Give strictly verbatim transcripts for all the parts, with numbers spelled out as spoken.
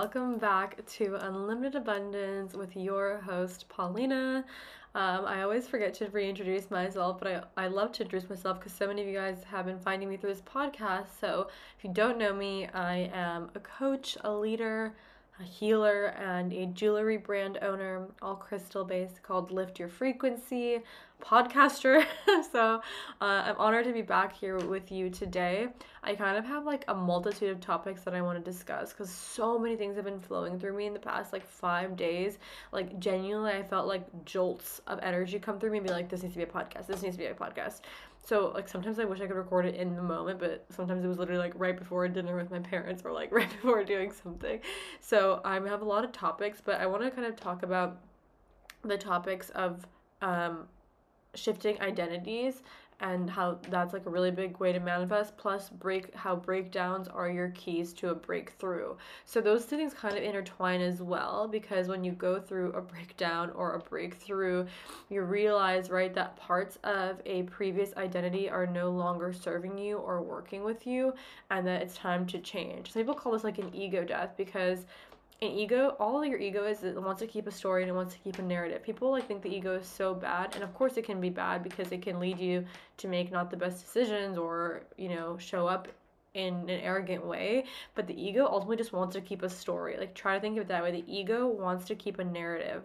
welcome back to Unlimited Abundance with your host, Paulina. Um, I always forget to reintroduce myself, but I, I love to introduce myself because so many of you guys have been finding me through this podcast. So if you don't know me, I am a coach, a leader, a healer, and a jewelry brand owner, all crystal based, called Lift Your Frequency, podcaster. so uh, I'm honored to be back here with you today. I kind of have like a multitude of topics that I want to discuss because so many things have been flowing through me in the past like five days. Like genuinely, I felt like jolts of energy come through me and be like, this needs to be a podcast. This needs to be a podcast. So like sometimes I wish I could record it in the moment, but sometimes it was literally like right before dinner with my parents or like right before doing something. So I have a lot of topics, but I want to kind of talk about the topics of um, shifting identities and how that's like a really big way to manifest, plus break how breakdowns are your keys to a breakthrough. So those two things kind of intertwine as well, because when you go through a breakdown or a breakthrough, you realize, right, that parts of a previous identity are no longer serving you or working with you, and that it's time to change. Some people call this like an ego death, because an ego, all your ego is, it wants to keep a story and it wants to keep a narrative. People like think the ego is so bad, and of course it can be bad because it can lead you to make not the best decisions or, you know, show up in an arrogant way. But the ego ultimately just wants to keep a story. Like, try to think of it that way. The ego wants to keep a narrative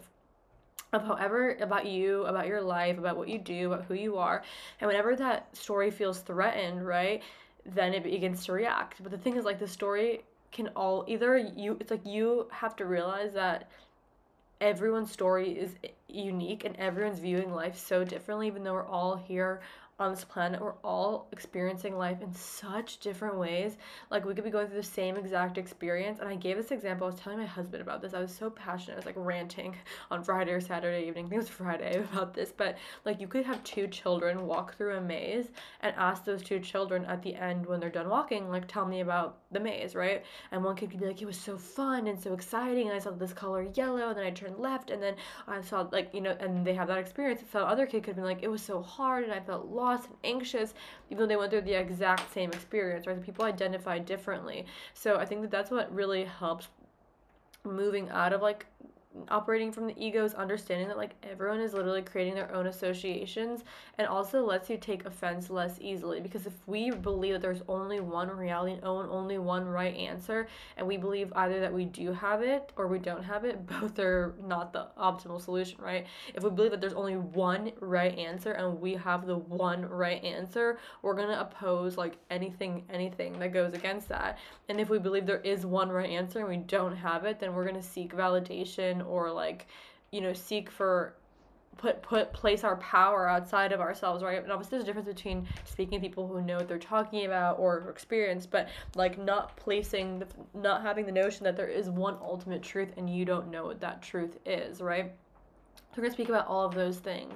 of however, about you, about your life, about what you do, about who you are. And whenever that story feels threatened, right, then it begins to react. But the thing is, like, the story can all either you it's like you have to realize that everyone's story is unique and everyone's viewing life so differently. Even though we're all here on this planet, we're all experiencing life in such different ways. Like, we could be going through the same exact experience. And I gave this example. I was telling my husband about this. I was so passionate. I was like ranting on Friday or Saturday evening. I think it was Friday about this. But like, you could have two children walk through a maze and ask those two children at the end when they're done walking, like, tell me about the maze, right? And one kid could be like, it was so fun and so exciting, and I saw this color yellow, and then I turned left, and then I saw, like, you know, and they have that experience. So other kid could be like, it was so hard and I felt lost and anxious, even though they went through the exact same experience, right? So people identify differently. So I think that that's what really helps moving out of like operating from the egos, understanding that like everyone is literally creating their own associations, and also lets you take offense less easily. Because if we believe that there's only one reality and only one right answer, and we believe either that we do have it or we don't have it, both are not the optimal solution, right? If we believe that there's only one right answer and we have the one right answer, we're gonna oppose like anything anything that goes against that. And if we believe there is one right answer and we don't have it, then we're gonna seek validation, or like, you know, seek for put put place our power outside of ourselves, right? And obviously there's a difference between speaking to people who know what they're talking about or experience, but like not placing the, not having the notion that there is one ultimate truth and you don't know what that truth is, right? So we're gonna speak about all of those things.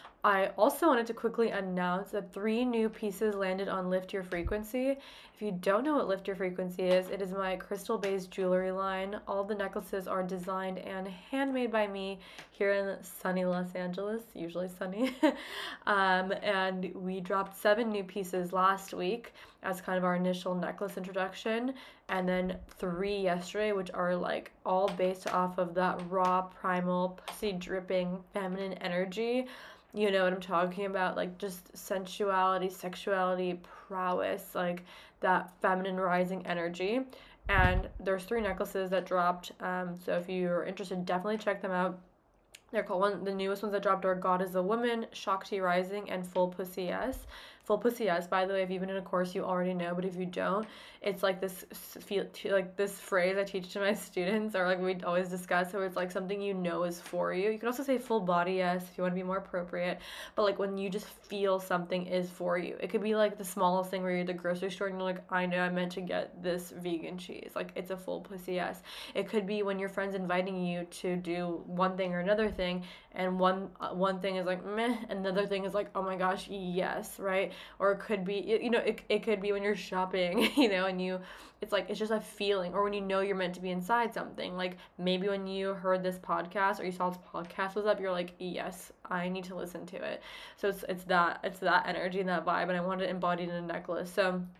I also wanted to quickly announce that three new pieces landed on Lift Your Frequency. If you don't know what Lift Your Frequency is, it is my crystal-based jewelry line. All the necklaces are designed and handmade by me here in sunny Los Angeles, usually sunny. um, and we dropped seven new pieces last week as kind of our initial necklace introduction, and then three yesterday, which are like all based off of that raw, primal, pussy dripping feminine energy. You know what I'm talking about, like just sensuality, sexuality, prowess, like that feminine rising energy. And there's three necklaces that dropped, um, so if you're interested, definitely check them out. They're called, one, the newest ones that dropped are God is a Woman, Shakti Rising, and Full Pussy Yes. Full Pussy Yes, by the way, if you've been in a course, you already know, but if you don't, it's like this feel like this phrase I teach to my students, or like we always discuss, so it's like something you know is for you. You can also say full body yes if you want to be more appropriate, but like when you just feel something is for you. It could be like the smallest thing where you're at the grocery store and you're like, I know I meant to get this vegan cheese. Like, it's a full pussy yes. It could be when your friend's inviting you to do one thing or another thing, and one uh, one thing is like meh, and another thing is like, oh my gosh, yes, right? Or it could be, you know, it, it could be when you're shopping, you know, and you, it's like, it's just a feeling. Or when you know you're meant to be inside something, like maybe when you heard this podcast or you saw this podcast was up, you're like, yes, I need to listen to it. So it's, it's that, it's that energy and that vibe, and I wanted it embodied in a necklace. So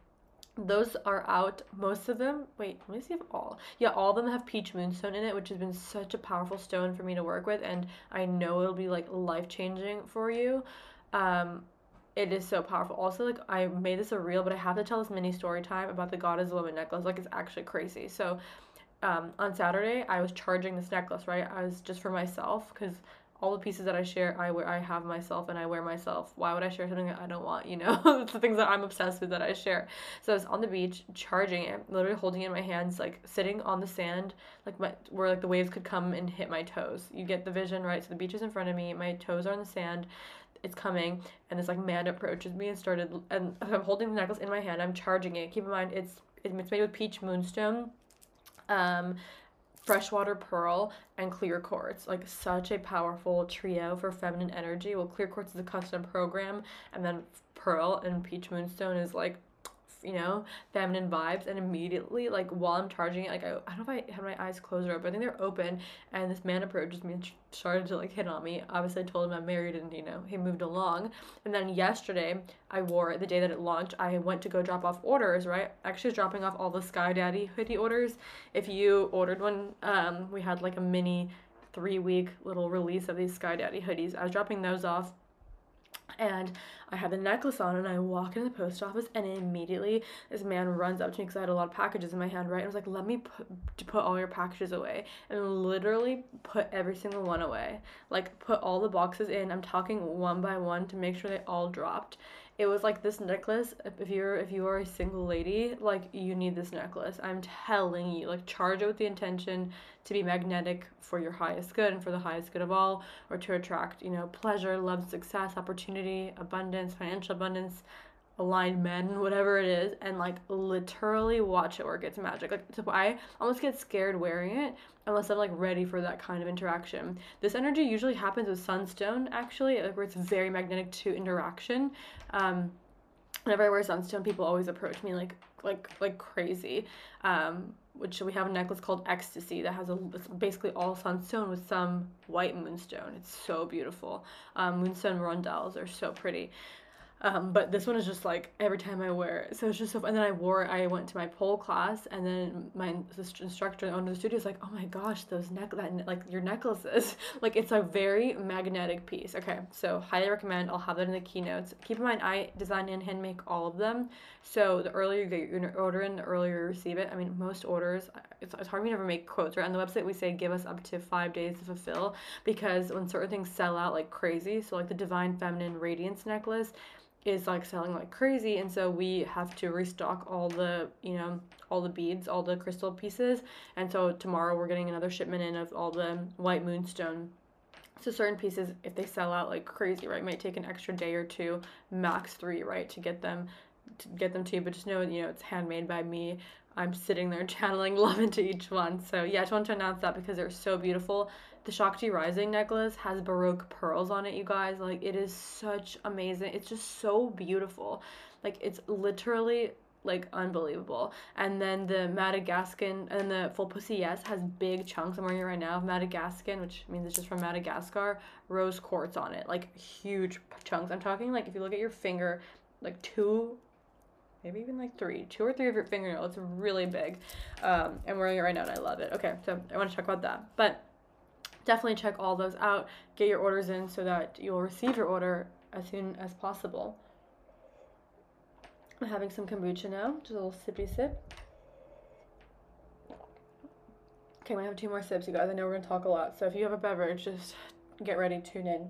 Those are out. Most of them, wait, let me see if all. Yeah, all of them have peach moonstone in it, which has been such a powerful stone for me to work with, and I know it'll be like life changing for you. Um, it is so powerful. Also, like I made this a reel, but I have to tell this mini story time about the Goddess Woman necklace. Like it's actually crazy. So um, on Saturday, I was charging this necklace, right? I was just for myself because all the pieces that I share, I wear, I have myself and I wear myself. Why would I share something that I don't want? You know, it's the things that I'm obsessed with that I share. So I was on the beach charging it, literally holding it in my hands, like sitting on the sand, like my where like the waves could come and hit my toes. You get the vision, right? So the beach is in front of me, my toes are on the sand. It's coming, and this like man approaches me and started, and I'm holding the necklace in my hand. I'm charging it. Keep in mind, it's it's made with peach moonstone, um, freshwater pearl, and clear quartz. Like such a powerful trio for feminine energy. Well, clear quartz is a custom program, and then pearl and peach moonstone is like, you know, feminine vibes. And immediately, like while I'm charging it, like I, I don't know if I have my eyes closed or open, I think they're open, and this man approaches me and started to like hit on me. Obviously I told him I'm married, and you know, he moved along. And then yesterday I wore it the day that it launched. I went to go drop off orders, right? Actually, I was dropping off all the Sky Daddy hoodie orders. If you ordered one, um we had like a mini three week little release of these Sky Daddy hoodies. I was dropping those off, and I had the necklace on, and I walk into the post office, and immediately this man runs up to me because I had a lot of packages in my hand, right? And I was like, let me put, put all your packages away, and literally put every single one away. Like, put all the boxes in. I'm talking one by one to make sure they all dropped. It was like this necklace, if you're if you are a single lady, like you need this necklace. I'm telling you, like charge it with the intention to be magnetic for your highest good and for the highest good of all, or to attract, you know, pleasure, love, success, opportunity, abundance, financial abundance, aligned men, whatever it is, and like literally watch it work. It's magic. Like so I almost get scared wearing it unless I'm like ready for that kind of interaction. This energy usually happens with sunstone, actually, like where it's very magnetic to interaction. Um, whenever I wear sunstone, people always approach me like like like crazy. Um, which we have a necklace called Ecstasy that has a it's basically all sunstone with some white moonstone. It's so beautiful. Um, moonstone rondelles are so pretty. Um, but this one is just like every time I wear it. So it's just so, and then I wore it, I went to my pole class, and then my instructor, the owner of the studio, is like, oh my gosh, those neck, that, like your necklaces. Like it's a very magnetic piece. Okay, so highly recommend. I'll have that in the keynotes. Keep in mind, I design and hand make all of them. So the earlier you get your order in, the earlier you receive it. I mean, most orders, it's, it's hard for me to ever make quotes, right? On the website, we say give us up to five days to fulfill, because when certain things sell out like crazy, so like the Divine Feminine Radiance necklace, is like selling like crazy, and so we have to restock all the, you know, all the beads, all the crystal pieces. And so tomorrow we're getting another shipment in of all the white moonstone. So certain pieces, if they sell out like crazy, right, might take an extra day or two, max three, right, to get them to get them to you. But just know, you know, it's handmade by me. I'm sitting there channeling love into each one. So yeah, I just wanted to announce that because they're so beautiful. The Shakti Rising necklace has Baroque pearls on it, you guys. Like, it is such amazing. It's just so beautiful. Like, it's literally, like, unbelievable. And then the Madagascan and the Full Pussy Yes has big chunks. I'm wearing it right now of Madagascan, which means it's just from Madagascar, rose quartz on it. Like, huge chunks. I'm talking, like, if you look at your finger, like, two, maybe even like three, two or three of your fingernails. It's really big. Um, I'm wearing it right now, and I love it. Okay, so I want to talk about that. But definitely check all those out. Get your orders in so that you'll receive your order as soon as possible. I'm having some kombucha now, just a little sippy sip. Okay, I'm gonna have two more sips, you guys. I know we're gonna talk a lot, so if you have a beverage, just get ready, tune in.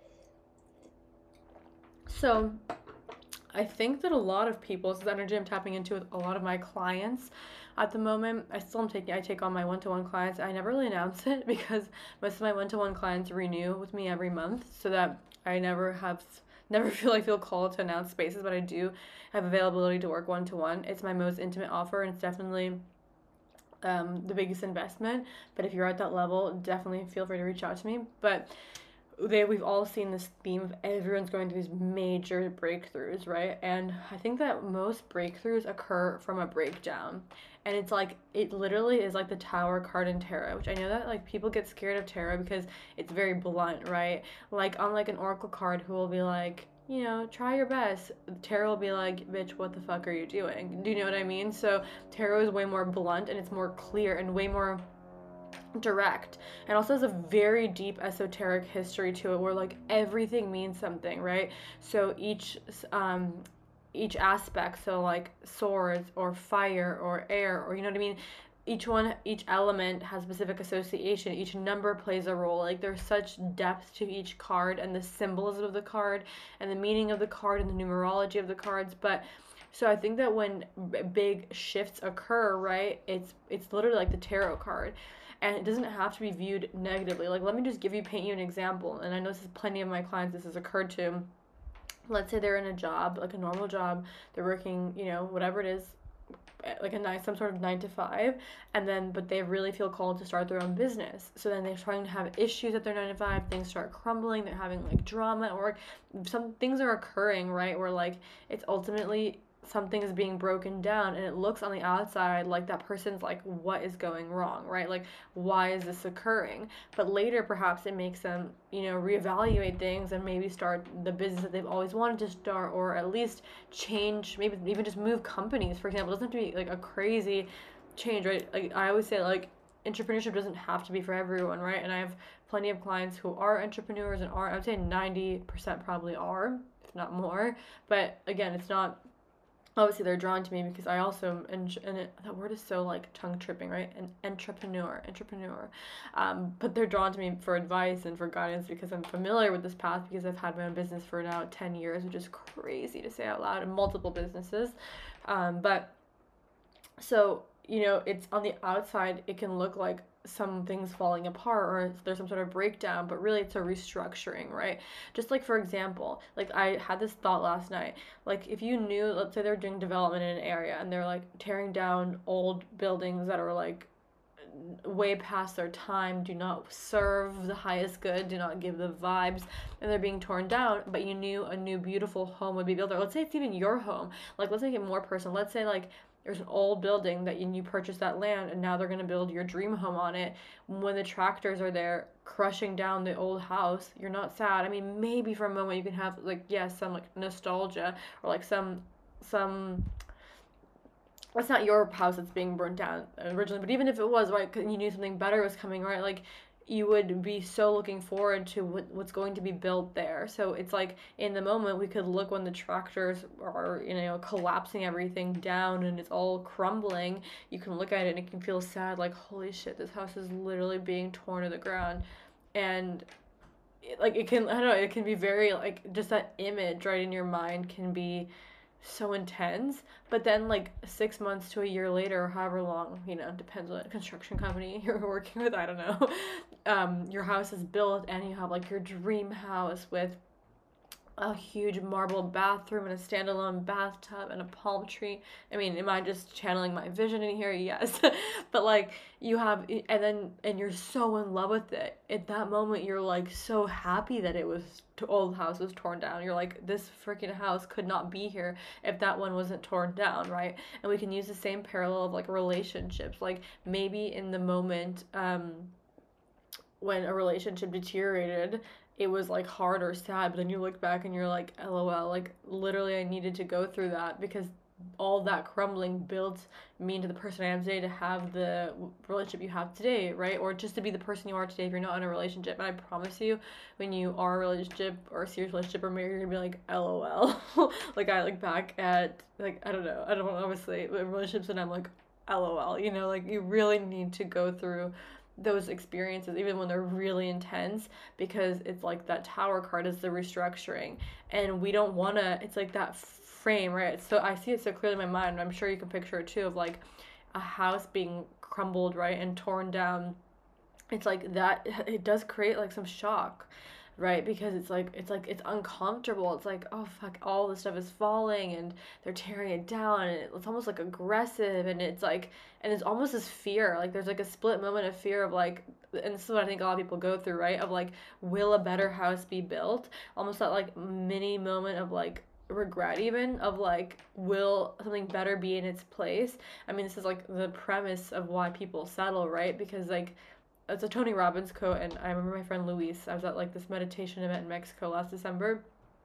So, I think that a lot of people, this is energy I'm tapping into with a lot of my clients at the moment. I still am taking, I take on my one-to-one clients. I never really announce it because most of my one-to-one clients renew with me every month, so that I never have, never feel I feel called to announce spaces, but I do have availability to work one-to-one. It's my most intimate offer, and it's definitely um, the biggest investment. But if you're at that level, definitely feel free to reach out to me. But they we've all seen this theme of everyone's going through these major breakthroughs, right? And I think that most breakthroughs occur from a breakdown. And it's like, it literally is like the Tower card in tarot, which I know that like people get scared of tarot because it's very blunt, right? Like on like an oracle card, who will be like, you know, try your best. Tarot will be like, bitch, what the fuck are you doing? Do you know what I mean? So tarot is way more blunt and it's more clear and way more direct, and also has a very deep esoteric history to it where like everything means something, right? So each um each aspect, so like swords or fire or air, or you know what I mean, each one, each element has specific association, each number plays a role. Like there's such depth to each card and the symbolism of the card and the meaning of the card and the numerology of the cards. But so I think that when big shifts occur, right, it's it's literally like the tarot card, and it doesn't have to be viewed negatively. Like let me just give you paint you an example, and I know this is plenty of my clients this has occurred to. Let's say they're in a job, like a normal job, they're working, you know, whatever it is, like a nice, some sort of nine to five, and then but they really feel called to start their own business. So then they're trying to have issues at their nine to five, things start crumbling, they're having like drama at work, some things are occurring, right, where like it's ultimately something is being broken down, and it looks on the outside like that person's like, what is going wrong, right? Like, why is this occurring? But later perhaps it makes them, you know, reevaluate things and maybe start the business that they've always wanted to start, or at least change, maybe even just move companies, for example. It doesn't have to be like a crazy change, right? Like I always say, like entrepreneurship doesn't have to be for everyone, right? And I have plenty of clients who are entrepreneurs and are, I would say ninety percent probably are, if not more. But again, it's not, obviously they're drawn to me because I also, and, and it, that word is so like tongue tripping, right? An entrepreneur, entrepreneur. Um, but they're drawn to me for advice and for guidance because I'm familiar with this path, because I've had my own business for now ten years, which is crazy to say out loud, and multiple businesses. Um, but so, you know, it's on the outside, it can look like some things falling apart or there's some sort of breakdown, but really it's a restructuring, right? Just like, for example, like I had this thought last night, like if you knew, let's say they're doing development in an area and they're like tearing down old buildings that are like way past their time, do not serve the highest good, do not give the vibes, and they're being torn down, but you knew a new beautiful home would be built there. Let's say it's even your home. Like let's make it more personal. Let's say like there's an old building that you, you purchased that land, and now they're going to build your dream home on it. When the tractors are there crushing down the old house, you're not sad. I mean, maybe for a moment you can have like, yes, some like nostalgia, or like some some it's not your house that's being burnt down originally, but even if it was, right, you knew something better was coming, right, like you would be so looking forward to what, what's going to be built there. So it's like in the moment we could look when the tractors are, you know, collapsing everything down and it's all crumbling. You can look at it and it can feel sad, like holy shit, this house is literally being torn to the ground. And it, like it can, I don't know, it can be very like just that image right in your mind can be so intense. But then like six months to a year later, or however long, you know, depends on the construction company you're working with, I don't know, um your house is built and you have like your dream house with a huge marble bathroom and a standalone bathtub and a palm tree. I mean, am I just channeling my vision in here? Yes. But like you have, and then, and you're so in love with it. At that moment, you're like so happy that it was, old house was torn down. You're like, this freaking house could not be here if that one wasn't torn down, right? And we can use the same parallel of like relationships. Like maybe in the moment, um, when a relationship deteriorated, it was like hard or sad, but then you look back and you're like, lol, like literally I needed to go through that because all that crumbling built me into the person I am today to have the relationship you have today, right? Or just to be the person you are today if you're not in a relationship. And I promise you, when you are a relationship or a serious relationship or married, you're gonna be like, lol. Like I look back at, like, I don't know, I don't obviously relationships and I'm like, lol, you know, like you really need to go through those experiences even when they're really intense, because it's like that tower card is the restructuring, and we don't want to, it's like that frame, right? So I see it so clearly in my mind, I'm sure you can picture it too, of like a house being crumbled, right, and torn down. It's like that, it does create like some shock, right? Because it's like it's like it's uncomfortable. It's like, oh fuck, all this stuff is falling and they're tearing it down, and it's almost like aggressive, and it's like, and it's almost this fear, like there's like a split moment of fear of like, and this is what I think a lot of people go through, right? Of like, will a better house be built? Almost that like mini moment of like regret, even of like, will something better be in its place? I mean, this is like the premise of why people settle, right? Because like, it's a Tony Robbins quote, and I remember my friend Luis, I was at like this meditation event in Mexico last December,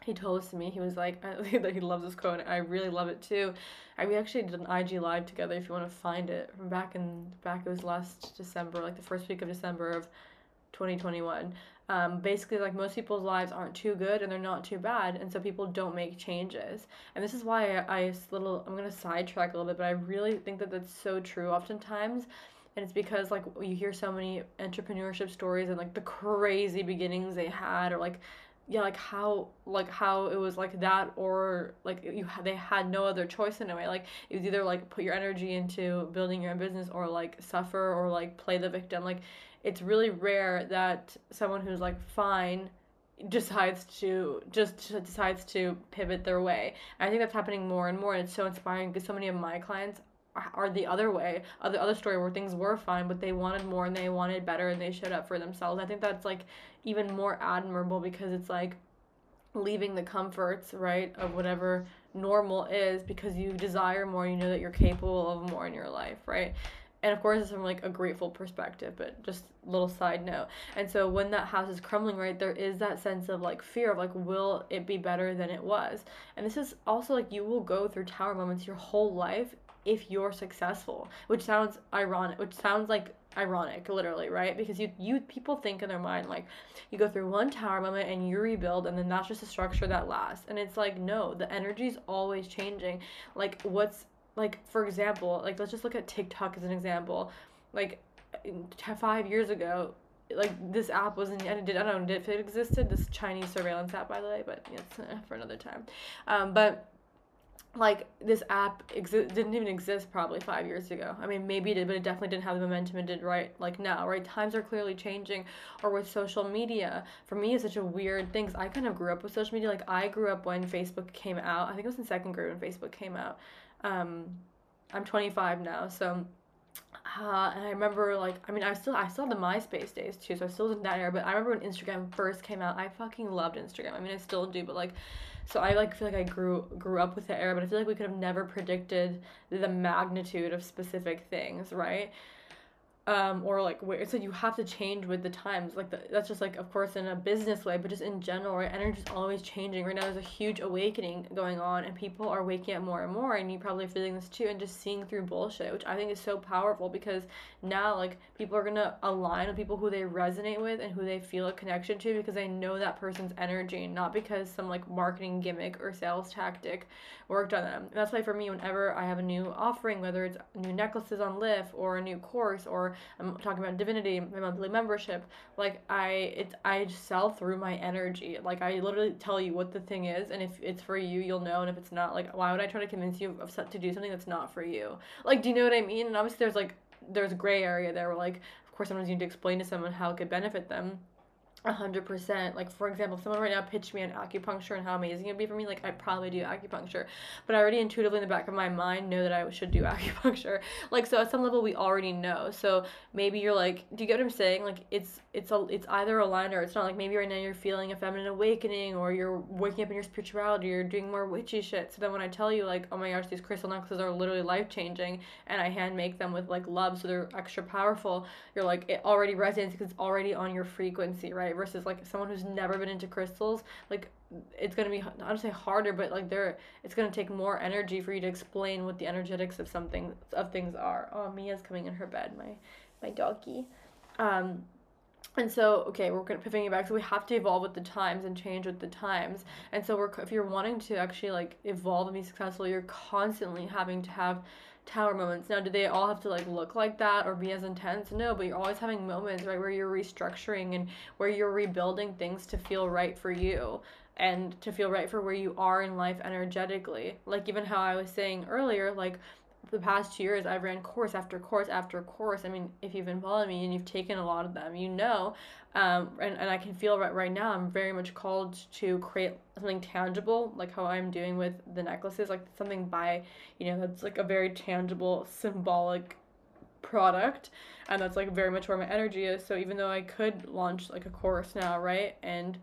he told this to me. He was like, I, that he loves this quote. And I really love it too. I, we actually did an I G live together. If you want to find it, from back in back it was last December, like the first week of December of twenty twenty-one. Um, basically, like, most people's lives aren't too good and they're not too bad, and so people don't make changes. And this is why I, I little I'm gonna sidetrack a little bit, but I really think that that's so true oftentimes. And it's because, like, you hear so many entrepreneurship stories and, like, the crazy beginnings they had, or like, yeah, like how like how it was like that, or like you they had no other choice in a way. Like, it was either like put your energy into building your own business, or like suffer, or like play the victim. Like, it's really rare that someone who's like fine decides to just decides to pivot their way. And I think that's happening more and more, and it's so inspiring because so many of my clients are the other way, of the other story, where things were fine, but they wanted more and they wanted better and they showed up for themselves. I think that's like even more admirable, because it's like leaving the comforts, right, of whatever normal is, because you desire more, you know that you're capable of more in your life, right? And of course, it's from like a grateful perspective, but just a little side note. And so when that house is crumbling, right, there is that sense of like fear of like, will it be better than it was? And this is also like, you will go through tower moments your whole life if you're successful, which sounds ironic, which sounds like ironic, literally, right? Because you you people think in their mind like, you go through one tower moment and you rebuild, and then that's just a structure that lasts. And it's like, no, the energy's always changing. Like, what's like, for example, like, let's just look at TikTok as an example. Like, five years ago, like, this app wasn't, I did I don't know if it existed, this Chinese surveillance app, by the way, but yeah, it's uh, for another time. Um, but like, this app exi- didn't even exist probably five years ago. I mean, maybe it did, but it definitely didn't have the momentum it did right like now, right? Times are clearly changing. Or with social media, for me, it's such a weird thing, 'cause I kind of grew up with social media. Like, I grew up when Facebook came out. I think it was in second grade when Facebook came out. Um, I'm twenty-five now, so uh, and I remember, like, I mean, I still I still have the MySpace days too, so I still was in that era. But I remember when Instagram first came out, I fucking loved Instagram. I mean, I still do, but like, so I like feel like I grew grew up with the era, but I feel like we could have never predicted the magnitude of specific things, right? Um, or like, where so you have to change with the times. Like, the, that's just like, of course, in a business way, but just in general, right? Energy is always changing. Right now, there's a huge awakening going on, and people are waking up more and more. And you probably feeling this too, and just seeing through bullshit, which I think is so powerful, because now, like, people are gonna align with people who they resonate with and who they feel a connection to, because they know that person's energy, not because some like marketing gimmick or sales tactic worked on them. And that's why for me, whenever I have a new offering, whether it's new necklaces on Lyft, or a new course, or I'm talking about Divinity, my monthly membership, like, I it's I just sell through my energy. Like, I literally tell you what the thing is, and if it's for you, you'll know, and if it's not, like, why would I try to convince you of to do something that's not for you? Like, do you know what I mean? And obviously there's like there's gray area there, where, like, of course, sometimes you need to explain to someone how it could benefit them. A hundred percent. Like, for example, if someone right now pitched me on acupuncture and how amazing it'd be for me, like, I'd probably do acupuncture. But I already intuitively in the back of my mind know that I should do acupuncture. Like, so at some level we already know. So maybe you're like, do you get what I'm saying? Like, it's it's a it's either aligned or it's not. Like, maybe right now you're feeling a feminine awakening, or you're waking up in your spirituality, or you're doing more witchy shit. So then when I tell you, like, oh my gosh, these crystal necklaces are literally life changing, and I hand make them with like love, so they're extra powerful, you're like, it already resonates because it's already on your frequency, right? Versus like someone who's never been into crystals, like, it's gonna be, I don't say harder, but like, they're it's gonna take more energy for you to explain what the energetics of something of things are. Oh, Mia's coming in her bed, my my doggy. Um, and so, okay, we're gonna pivoting it back. So we have to evolve with the times and change with the times. And so we're if you're wanting to actually like evolve and be successful, you're constantly having to have tower moments. Now, do they all have to like look like that or be as intense? No, but you're always having moments, right, where you're restructuring and where you're rebuilding things to feel right for you, and to feel right for where you are in life energetically. Like, even how I was saying earlier, like, the past two years I've ran course after course after course. I mean, if you've been following me and you've taken a lot of them, you know, um, and, and I can feel right, right now I'm very much called to create something tangible, like how I'm doing with the necklaces, like something by, you know, that's like a very tangible, symbolic product, and that's like very much where my energy is. So even though I could launch like a course now, right, and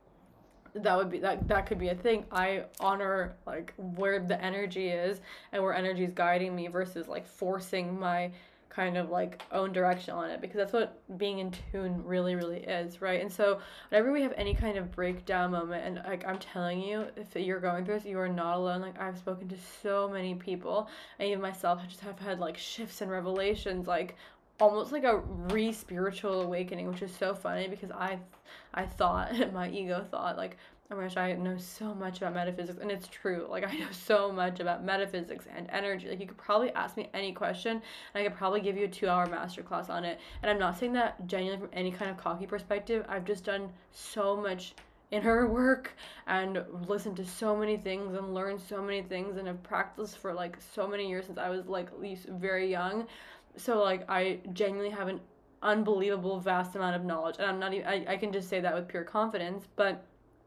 that would be that that could be a thing, I honor like where the energy is and where energy is guiding me, versus like forcing my kind of like own direction on it, because that's what being in tune really, really is, right? And so whenever we have any kind of breakdown moment, and like I'm telling you, if you're going through this, you are not alone. Like I've spoken to so many people, and even myself, I just have had like shifts and revelations, like almost like a re-spiritual awakening, which is so funny because I I thought, my ego thought, like, oh my gosh, I know so much about metaphysics, and it's true. Like, I know so much about metaphysics and energy. Like, you could probably ask me any question, and I could probably give you a two-hour masterclass on it. And I'm not saying that genuinely from any kind of cocky perspective. I've just done so much inner work and listened to so many things and learned so many things and have practiced for, like, so many years since I was, like, at least very young. So, like, I genuinely have an unbelievable vast amount of knowledge, and I'm not even, I, I can just say that with pure confidence, but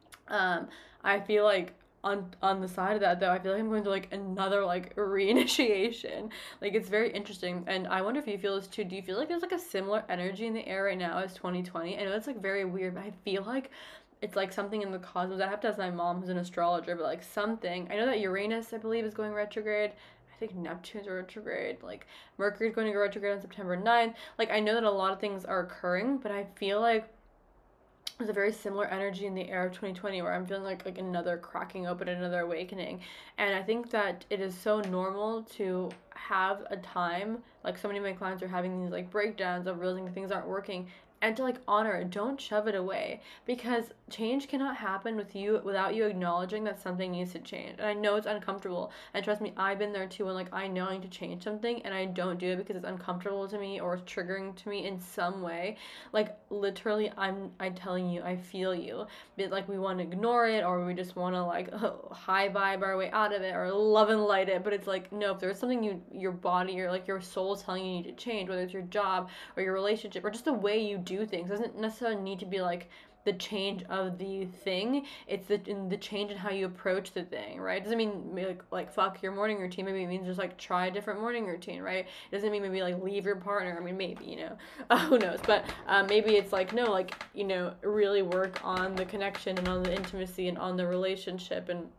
um, I feel like on on the side of that though, I feel like I'm going to like another like reinitiation. Like it's very interesting, and I wonder if you feel this too. Do you feel like there's like a similar energy in the air right now as twenty twenty? I know it's like very weird, but I feel like it's like something in the cosmos. I have to ask my mom, who's an astrologer, but like something. I know that Uranus, I believe, is going retrograde. I think Neptune's retrograde. Like Mercury's going to go retrograde on September ninth. Like I know that a lot of things are occurring, but I feel like there's a very similar energy in the air of twenty twenty where I'm feeling like like another cracking open, another awakening. And I think that it is so normal to have a time, like so many of my clients are having these like breakdowns of realizing things aren't working, and to like honor it. Don't shove it away, because change cannot happen with you without you acknowledging that something needs to change. And I know it's uncomfortable, and trust me, I've been there too, when like I know I need to change something and I don't do it because it's uncomfortable to me or it's triggering to me in some way. Like literally, I'm I'm telling you, I feel you. But like we want to ignore it, or we just want to like high vibe our way out of it, or love and light it. But it's like, no, if there's something you your body or like your soul is telling you you need to change, whether it's your job or your relationship or just the way you do things, doesn't necessarily need to be like the change of the thing. It's the in the change in how you approach the thing, right? It doesn't mean like like fuck your morning routine. Maybe it means just like try a different morning routine, right? It doesn't mean maybe like leave your partner. I mean maybe, you know, uh, who knows? But um, maybe it's like no, like you know, really work on the connection and on the intimacy and on the relationship and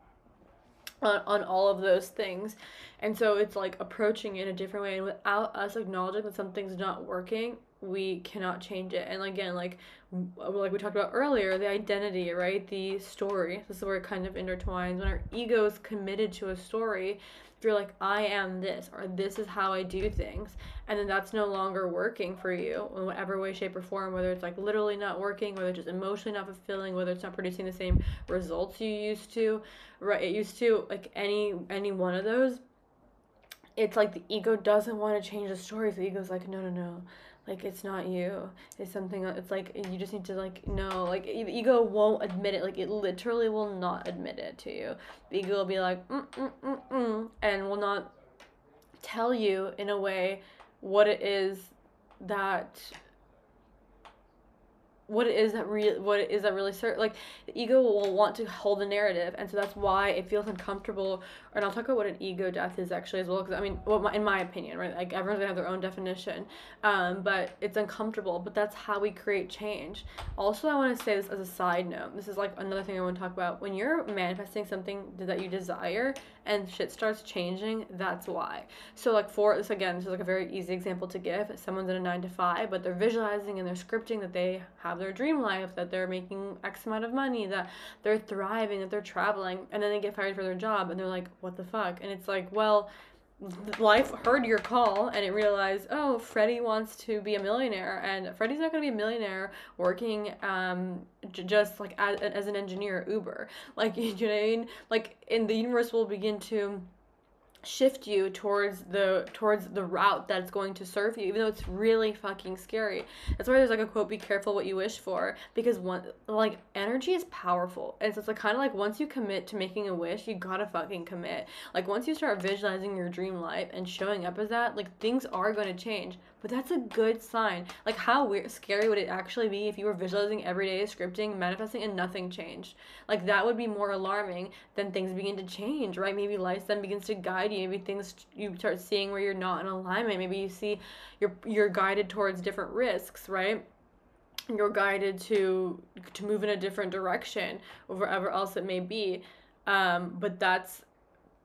on, on all of those things. And so it's like approaching it in a different way, and without us acknowledging that something's not working, we cannot change it. And again, like like we talked about earlier, the identity, right? The story. This is where it kind of intertwines. When our ego is committed to a story, if you're like, I am this, or this is how I do things, and then that's no longer working for you in whatever way, shape, or form, whether it's like literally not working, whether it's just emotionally not fulfilling, whether it's not producing the same results you used to, right? It used to, like any any one of those, it's like the ego doesn't want to change the story. So the ego's like, no, no, no. Like, it's not you. It's something, it's like, you just need to, like, no. Like, the ego won't admit it. Like, it literally will not admit it to you. The ego will be like, mm, mm, mm, mm, and will not tell you in a way what it is that what it is that real what it is that really certain, like the ego will want to hold a narrative, and so that's why it feels uncomfortable. And I'll talk about what an ego death is actually as well, because I mean, well, my, in my opinion, right, like everyone's gonna have their own definition, um but it's uncomfortable, but that's how we create change. Also, I want to say this as a side note, this is like another thing I want to talk about. When you're manifesting something that you desire and shit starts changing, that's why. So like for this, again, this is like a very easy example to give. Someone's in a nine to five, but they're visualizing and they're scripting that they have their dream life, that they're making X amount of money, that they're thriving, that they're traveling, and then they get fired for their job and they're like, what the fuck? And it's like, well, life heard your call and it realized, oh, Freddie wants to be a millionaire, and Freddie's not going to be a millionaire working um j- just like as, as an engineer at Uber. Like, you know what I mean? Like, in the universe will begin to shift you towards the towards the route that's going to serve you, even though it's really fucking scary. That's why there's like a quote, be careful what you wish for, because one, like, energy is powerful. And so it's like kind of like once you commit to making a wish, you gotta fucking commit. Like once you start visualizing your dream life and showing up as that, like things are going to change. But that's a good sign. Like, how weird, scary would it actually be if you were visualizing every day, scripting, manifesting, and nothing changed? Like, that would be more alarming than things begin to change, right? Maybe life then begins to guide you. Maybe things, you start seeing where you're not in alignment. Maybe you see you're you're guided towards different risks, right? You're guided to to move in a different direction, or wherever else it may be. Um, but that's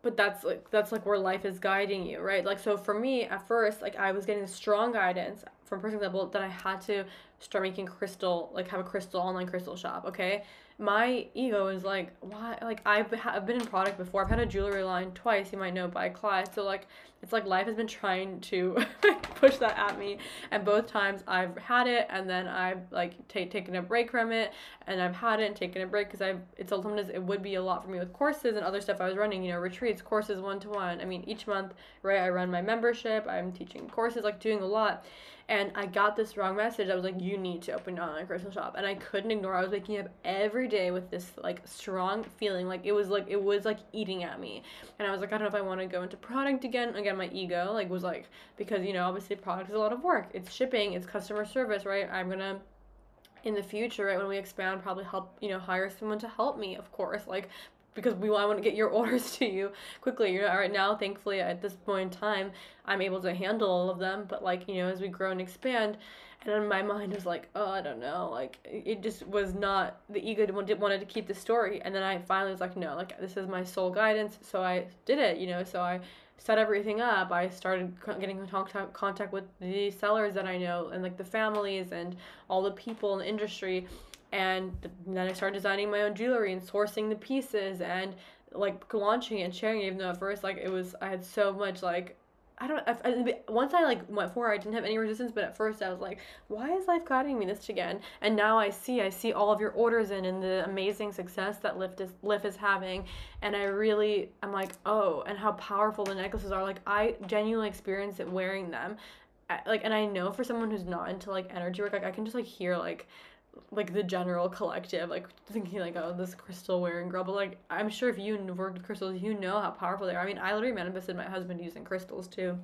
but that's like that's like where life is guiding you, right? Like, so for me at first, like I was getting strong guidance from, for example, that I had to start making crystal, like have a crystal online crystal shop. Okay, my ego is like, why? Like I've I've been in product before. I've had a jewelry line twice. You might know, by Clyde. So like it's like life has been trying to push that at me, and both times I've had it, and then I've like t- taken a break from it, and I've had it and taken a break because I've it's sometimes it would be a lot for me with courses and other stuff I was running. You know, retreats, courses, one to one. I mean, each month, right? I run my membership. I'm teaching courses, like doing a lot. And I got this wrong message. I was like, you need to open an online crystal shop. And I couldn't ignore. I was waking up every day with this like strong feeling. Like it was like it was like eating at me. And I was like, I don't know if I want to go into product again. Again, my ego like was like, because you know, obviously product is a lot of work. It's shipping, it's customer service, right? I'm gonna in the future, right, when we expand, probably help, you know, hire someone to help me, of course, like because we I want to get your orders to you quickly. You know, right now, thankfully, at this point in time, I'm able to handle all of them. But like, you know, as we grow and expand, and then my mind was like, oh, I don't know, like it just was not, the ego wanted to keep the story. And then I finally was like, no, like this is my soul guidance. So I did it, you know. So I set everything up. I started getting in contact contact with the sellers that I know, and like the families and all the people in the industry. And then I started designing my own jewelry and sourcing the pieces and like launching it and sharing it, even though at first like it was, I had so much like, I don't, I, I, once I like went for it, I didn't have any resistance, but at first I was like, why is life guiding me this again? And now I see, I see all of your orders in and the amazing success that Lift is, Lift is having. And I really, I'm like, oh, and how powerful the necklaces are. Like I genuinely experience it wearing them. I, like, and I know for someone who's not into like energy work, like I can just like hear like, like the general collective like thinking like, oh, this crystal wearing girl, but like I'm sure if you worked with crystals, you know how powerful they are. I mean, I literally manifested my husband using crystals too.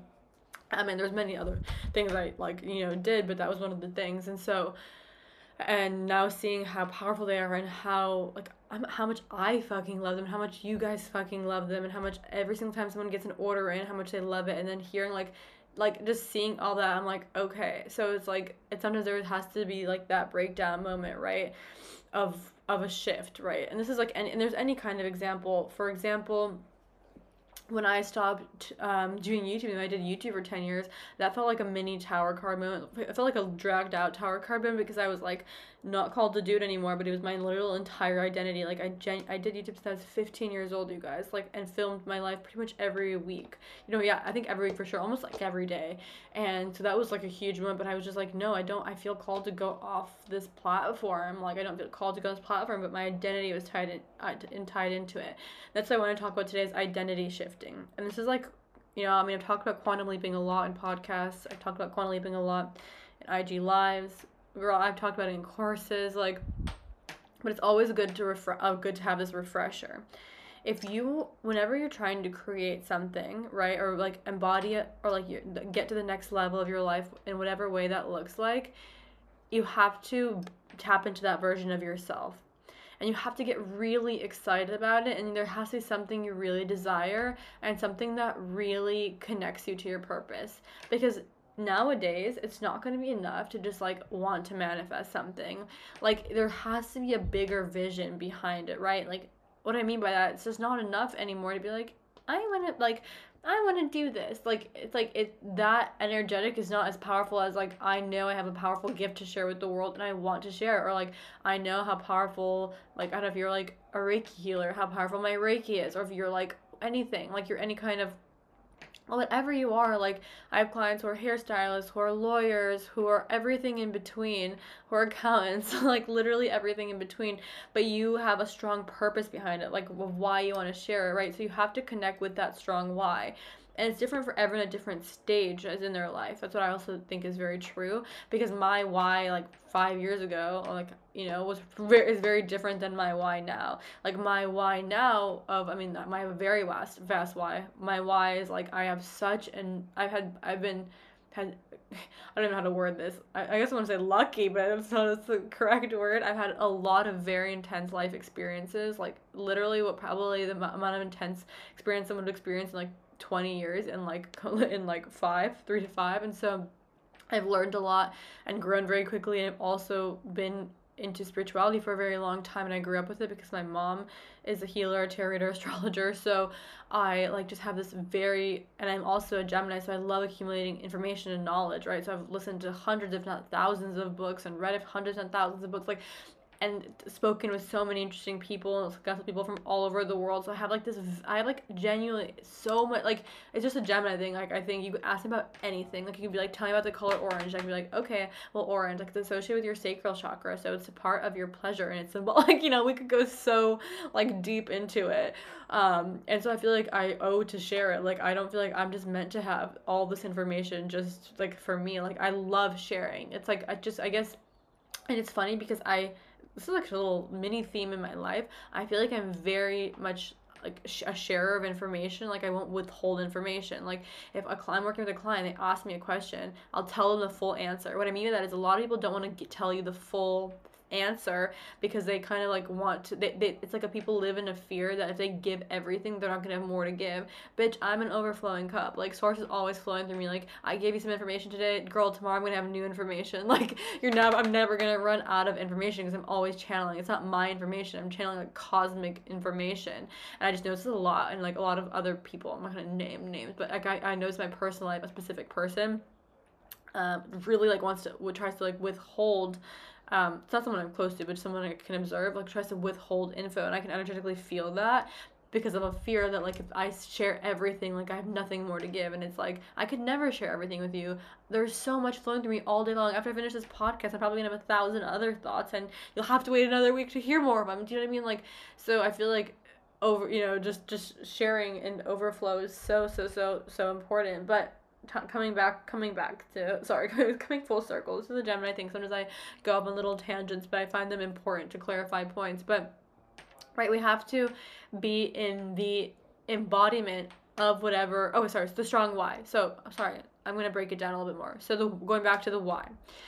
I mean, there's many other things I like, you know, did, but that was one of the things. And so, and now seeing how powerful they are and how like how much I fucking love them, how much you guys fucking love them, and how much every single time someone gets an order in, how much they love it, and then hearing like like just seeing all that, I'm like, okay. So it's like it sometimes there has to be like that breakdown moment, right, of of a shift, right? And this is like any, and there's any kind of example. For example, when I stopped um, doing YouTube, and I did YouTube for ten years, that felt like a mini tower card moment. It felt like a dragged out tower card moment because I was like not called to do it anymore, but it was my literal entire identity. Like I gen- I did YouTube since I was fifteen years old, you guys, like, and filmed my life pretty much every week. You know, yeah, I think every week for sure, almost like every day. And so that was like a huge moment, but I was just like, no, I don't, I feel called to go off this platform. Like I don't feel called to go off this platform, but my identity was tied in, uh, in tied into it. That's what I want to talk about today, is identity shifting. And this is like, you know, I mean, I've talked about quantum leaping a lot in podcasts. I've talked about quantum leaping a lot in I G lives. Girl, I've talked about it in courses, like, but it's always good to refresh, uh, good to have this refresher. If you, whenever you're trying to create something, right, or like embody it, or like you get to the next level of your life in whatever way that looks like, you have to tap into that version of yourself. And you have to get really excited about it, and there has to be something you really desire and something that really connects you to your purpose. Because nowadays, it's not going to be enough to just like want to manifest something. Like there has to be a bigger vision behind it, right? Like what I mean by that, it's just not enough anymore to be like, I want to like I want to do this. Like, it's like it that energetic is not as powerful as like, I know I have a powerful gift to share with the world and I want to share it. Or like, I know how powerful, like, I don't know if you're like a Reiki healer, how powerful my Reiki is. Or if you're like anything, like you're any kind of, whatever you are. Like I have clients who are hairstylists, who are lawyers, who are everything in between, who are accountants, like literally everything in between, but you have a strong purpose behind it, like why you want to share it, right? So you have to connect with that strong why. And it's different for everyone at a different stage as in their life. That's what I also think is very true, because my why like five years ago, like, you know, was very, is very different than my why now. Like my why now of, I mean, my very vast, vast why. My why is like, I have such an, I've had, I've been, had, I don't even know how to word this. I, I guess I want to say lucky, but that's not the correct word. I've had a lot of very intense life experiences, like literally what probably the amount of intense experience someone would experience in like twenty years in like in like five three to five. And so I've learned a lot and grown very quickly, and I've also been into spirituality for a very long time, and I grew up with it because my mom is a healer, tarot reader, astrologer. So I like just have this very, and I'm also a Gemini, so I love accumulating information and knowledge, right? So I've listened to hundreds, if not thousands, of books and read hundreds and thousands of books, like, and spoken with so many interesting people and discussed with people from all over the world. So I have like this, I have like genuinely so much, like, it's just a Gemini thing. Like, I think you could ask me about anything. Like, you could be like, tell me about the color orange. I could be like, okay, well, orange, like, it's associated with your sacral chakra. So it's a part of your pleasure, and it's symbol, like, you know, we could go so like deep into it. Um, and so I feel like I owe to share it. Like, I don't feel like I'm just meant to have all this information just like for me. Like, I love sharing. It's like, I just, I guess, and it's funny because I, this is like a little mini theme in my life. I feel like I'm very much like a sharer of information. Like, I won't withhold information. Like, if a client, I'm working with a client, they ask me a question, I'll tell them the full answer. What I mean by that is a lot of people don't want to tell you the full answer because they kind of like want to, they, they it's like a people live in a fear that if they give everything, they're not gonna have more to give. Bitch, I'm an overflowing cup. Like, source is always flowing through me. Like, I gave you some information today, girl, tomorrow I'm gonna have new information. Like, you're never, I'm never gonna run out of information because I'm always channeling. It's not my information, I'm channeling like cosmic information. And I just notice this a lot, and like a lot of other people, I'm not gonna name names, but like I, I notice my personal life, a specific person um really like wants to, would tries to like withhold, um, it's not someone I'm close to, but someone I can observe, like, tries to withhold info, and I can energetically feel that because of a fear that, like, if I share everything, like, I have nothing more to give, and it's like, I could never share everything with you. There's so much flowing through me all day long. After I finish this podcast, I'm probably gonna have a thousand other thoughts, and you'll have to wait another week to hear more of them. Do you know what I mean? Like, so I feel like over, you know, just, just sharing and overflow is so, so, so, so important, but T- coming back coming back to sorry coming full circle, this is a Gemini thing. Sometimes I go up on little tangents, but I find them important to clarify points. But right, we have to be in the embodiment of whatever, oh sorry, it's the strong why. So sorry, I'm going to break it down a little bit more. So the going back to the why,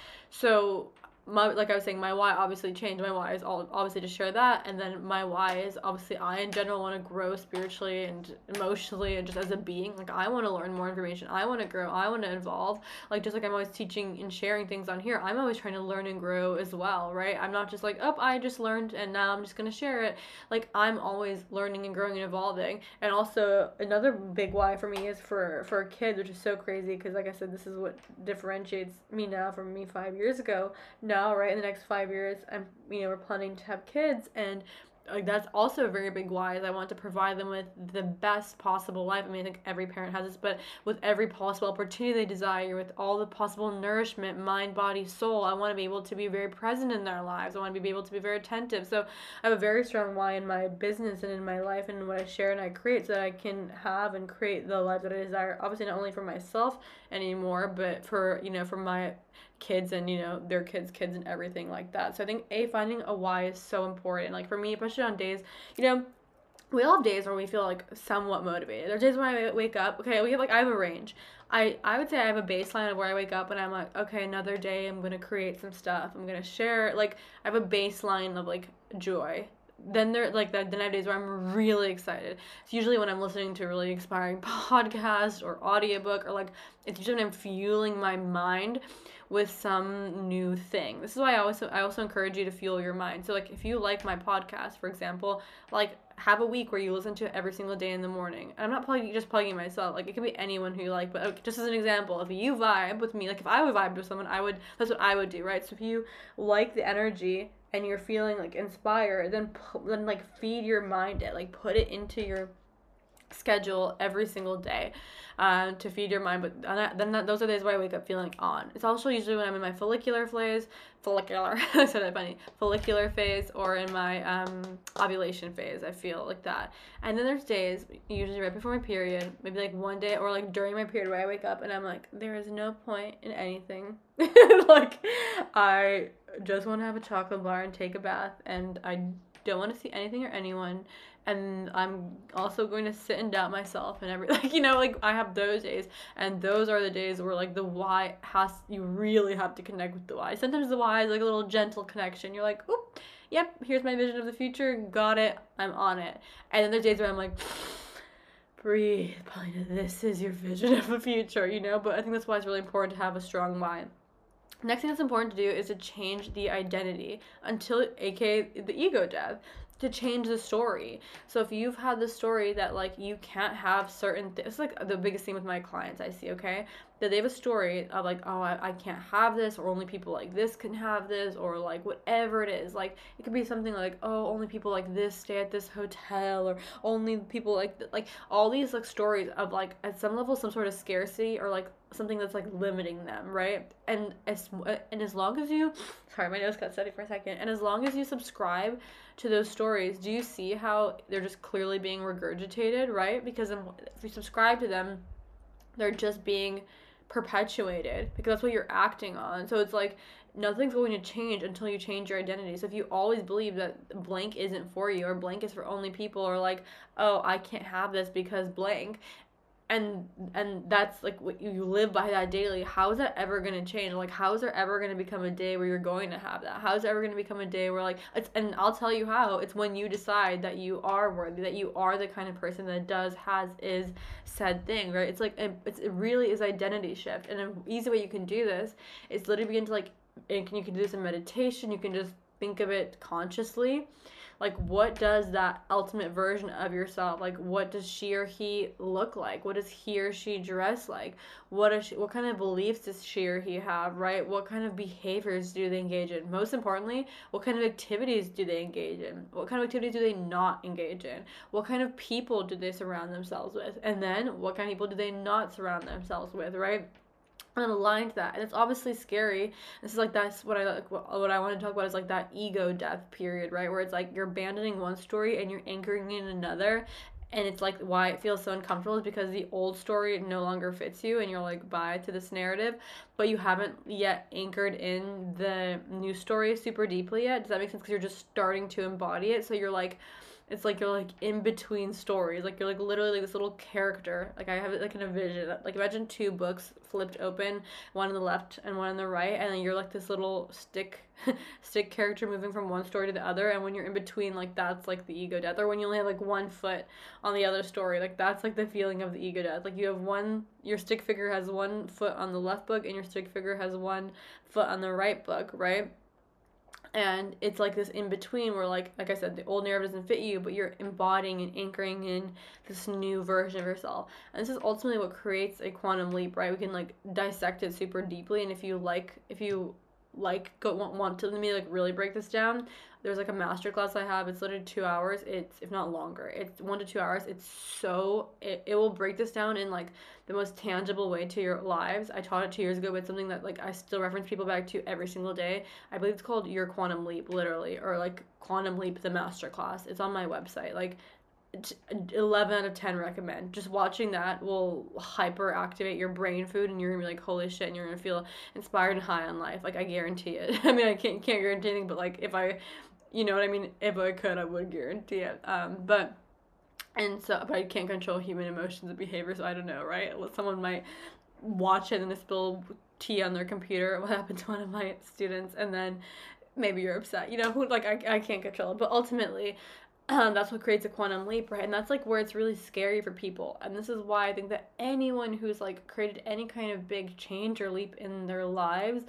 so my, like I was saying, my why obviously changed. My why is all obviously to share that, and then my why is obviously I in general want to grow spiritually and emotionally and just as a being. Like, I want to learn more information. I want to grow. I want to evolve. Like, just like I'm always teaching and sharing things on here, I'm always trying to learn and grow as well, right? I'm not just like, oh, I just learned and now I'm just gonna share it. Like, I'm always learning and growing and evolving. And also another big why for me is for for kids, which is so crazy because, like I said, this is what differentiates me now from me five years ago. Now, right, in the next five years, I'm, you know, we're planning to have kids, and like that's also a very big why, is I want to provide them with the best possible life. I mean, I think every parent has this, but with every possible opportunity they desire, with all the possible nourishment, mind, body, soul, I want to be able to be very present in their lives. I want to be able to be very attentive. So I have a very strong why in my business and in my life and in what I share and I create, so that I can have and create the life that I desire. Obviously, not only for myself anymore, but for, you know, for my kids and, you know, their kids kids and everything like that. So I think a finding a why is so important. Like, for me, especially on days, you know, we all have days where we feel like somewhat motivated. There's days when I wake up, okay, we have like, I have a range. I, I would say I have a baseline of where I wake up and I'm like, okay, another day, I'm going to create some stuff. I'm going to share, like, I have a baseline of like joy. Then there, like, that, then I have days where I'm really excited. It's usually when I'm listening to a really inspiring podcast or audiobook, or like, it's usually when I'm fueling my mind with some new thing. This is why I also I also encourage you to fuel your mind. So, like, if you like my podcast, for example, like, have a week where you listen to it every single day in the morning. And I'm not plugging, just plugging myself. Like, it could be anyone who you like, but like, just as an example, if you vibe with me, like, if I would vibe with someone, I would, that's what I would do, right? So if you like the energy and you're feeling like inspired, then then like feed your mind it, like put it into your schedule every single day, uh, to feed your mind. But then that, those are days where I wake up feeling on. It's also usually when I'm in my follicular phase, follicular, I said that funny, follicular phase, or in my um, ovulation phase, I feel like that. And then there's days, usually right before my period, maybe like one day, or like during my period, where I wake up and I'm like, there is no point in anything. Like, I just want to have a chocolate bar and take a bath, and I don't want to see anything or anyone, and I'm also going to sit and doubt myself and every, like, you know, like, I have those days, and those are the days where, like, the why has, you really have to connect with the why. Sometimes the why is like a little gentle connection. You're like, oop, yep, here's my vision of the future, got it, I'm on it. And then there's days where I'm like, breathe, Paulina, this is your vision of the future, you know. But I think that's why it's really important to have a strong why. Next thing that's important to do is to change the identity until, aka the ego death, to change the story. So if you've had the story that like you can't have certain things, it's like the biggest thing with my clients I see, okay? That they have a story of like, oh, I, I can't have this, or only people like this can have this, or like whatever it is. Like it could be something like, oh, only people like this stay at this hotel, or only people like th- like all these like stories of like at some level some sort of scarcity or like something that's like limiting them, right? And as and as long as you, sorry, my nose got stuffy for a second. And as long as you subscribe to those stories, do you see how they're just clearly being regurgitated, right? Because if you subscribe to them, they're just being perpetuated because that's what you're acting on. So it's like nothing's going to change until you change your identity. So if you always believe that blank isn't for you, or blank is for only people, or like, oh, I can't have this because blank, and and that's like what you live by that daily, how is that ever going to change? Like, how is there ever going to become a day where you're going to have that? How is there ever going to become a day where like it's, and I'll tell you how, it's when you decide that you are worthy, that you are the kind of person that does, has, is said thing, right? It's like a, it's, it really is identity shift. And an easy way you can do this is literally begin to like, and you can do this in meditation, you can just think of it consciously. Like, what does that ultimate version of yourself, like, what does she or he look like? What does he or she dress like? What is she, what kind of beliefs does she or he have, right? What kind of behaviors do they engage in? Most importantly, what kind of activities do they engage in? What kind of activities do they not engage in? What kind of people do they surround themselves with? And then, what kind of people do they not surround themselves with, right? And align to that. And it's obviously scary. This is like, that's what I like, what I want to talk about is like that ego death period, right? Where it's like you're abandoning one story and you're anchoring in another. And it's like why it feels so uncomfortable is because the old story no longer fits you and you're like, bye to this narrative, but you haven't yet anchored in the new story super deeply yet. Does that make sense? Because you're just starting to embody it. So you're like, it's like you're like in between stories. Like you're like literally like this little character. Like I have it like in a vision. Like imagine two books flipped open, one on the left and one on the right, and then you're like this little stick stick character moving from one story to the other. And when you're in between, like that's like the ego death. Or when you only have like one foot on the other story, like that's like the feeling of the ego death. Like you have one, your stick figure has one foot on the left book and your stick figure has one foot on the right book, right? And it's like this in between where like like I said, the old narrative doesn't fit you, but you're embodying and anchoring in this new version of yourself. And this is ultimately what creates a quantum leap, right? We can like dissect it super deeply, and if you like if you like go want, want to let me like really break this down, there's like a masterclass I have. It's literally two hours. It's, if not longer, it's one to two hours. It's so it, it will break this down in like the most tangible way to your lives. I taught it two years ago, but it's something that like I still reference people back to every single day. I believe it's called Your Quantum Leap, literally, or like Quantum Leap the masterclass. It's on my website. Like eleven out of ten recommend. Just watching that will hyper activate your brain food, and you're gonna be like, holy shit, and you're gonna feel inspired and high on life. Like I guarantee it. I mean, I can't can't guarantee anything, but like if I, you know what I mean, if I could, I would guarantee it. Um, but and so, but I can't control human emotions and behavior, so I don't know, right? Someone might watch it and they spill tea on their computer. What happened to one of my students, and then maybe you're upset. You know, who like I I can't control it, but ultimately. Um, that's what creates a quantum leap, right? And that's like where it's really scary for people. And this is why I think that anyone who's like created any kind of big change or leap in their lives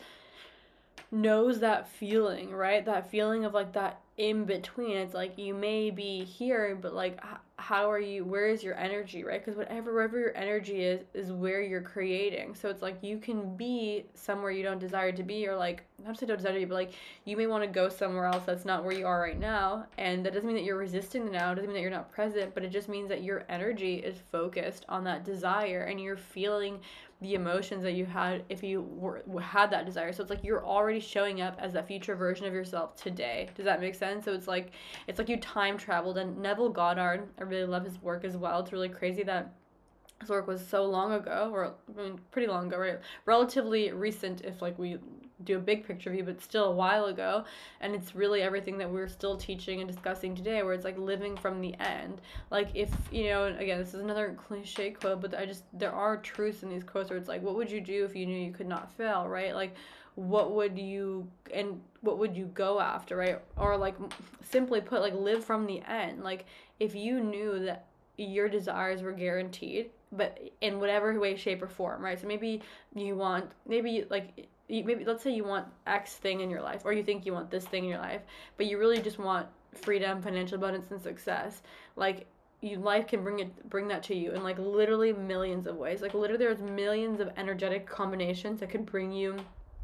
knows that feeling, right? That feeling of like that in between. It's like you may be here, but like h- how are you, where is your energy, right? Because whatever wherever your energy is is where you're creating. So it's like you can be somewhere you don't desire to be, or like not to say don't desire to be, but like you may want to go somewhere else that's not where you are right now. And that doesn't mean that you're resisting the now, it doesn't mean that you're not present, but it just means that your energy is focused on that desire and you're feeling the emotions that you had if you were had that desire. So it's like you're already showing up as that future version of yourself today. Does that make sense? So it's like it's like you time traveled. And Neville Goddard, I really love his work as well. It's really crazy that his work was so long ago, or I mean, pretty long ago, right? Relatively recent if like we do a big picture view, but still a while ago. And it's really everything that we're still teaching and discussing today, where it's like living from the end. Like if, you know, and again, this is another cliche quote, but I just, there are truths in these quotes where it's like, what would you do if you knew you could not fail, right? Like, what would you, and what would you go after, right? Or like, simply put, like, live from the end. Like, if you knew that your desires were guaranteed, but in whatever way, shape, or form, right? So maybe you want, maybe like you, maybe let's say you want X thing in your life, or you think you want this thing in your life, but you really just want freedom, financial abundance, and success. Like, you, life can bring it bring that to you in like literally millions of ways. Like, literally there's millions of energetic combinations that could bring you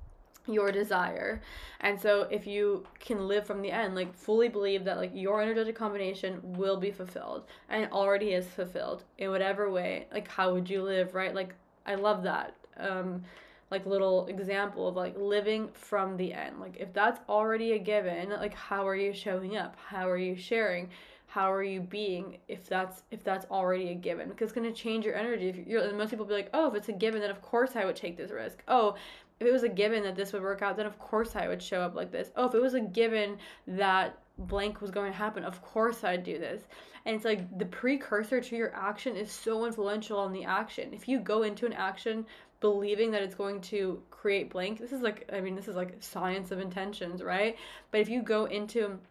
your desire. And so if you can live from the end, like fully believe that like your energetic combination will be fulfilled, and it already is fulfilled in whatever way, like how would you live, right? Like, I love that um like little example of like living from the end. Like, if that's already a given, like how are you showing up? How are you sharing? How are you being if that's if that's already a given? Because it's going to change your energy. If you're, and most people be like, oh, if it's a given, then of course I would take this risk. Oh, if it was a given that this would work out, then of course I would show up like this. Oh, if it was a given that blank was going to happen, of course I'd do this. And it's like the precursor to your action is so influential on the action. If you go into an action believing that it's going to create blank, this is like, I mean, this is like science of intentions, right? But if you go into